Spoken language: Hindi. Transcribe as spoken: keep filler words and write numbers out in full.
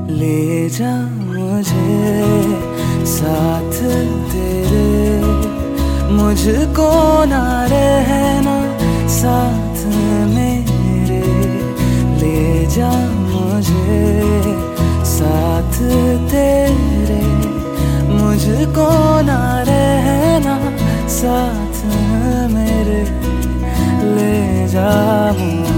ले जा मुझे साथ तेरे, मुझको ना रहना साथ मेरे। ले जा मुझे साथ तेरे, मुझको ना रहना साथ मेरे। ले जा मुझे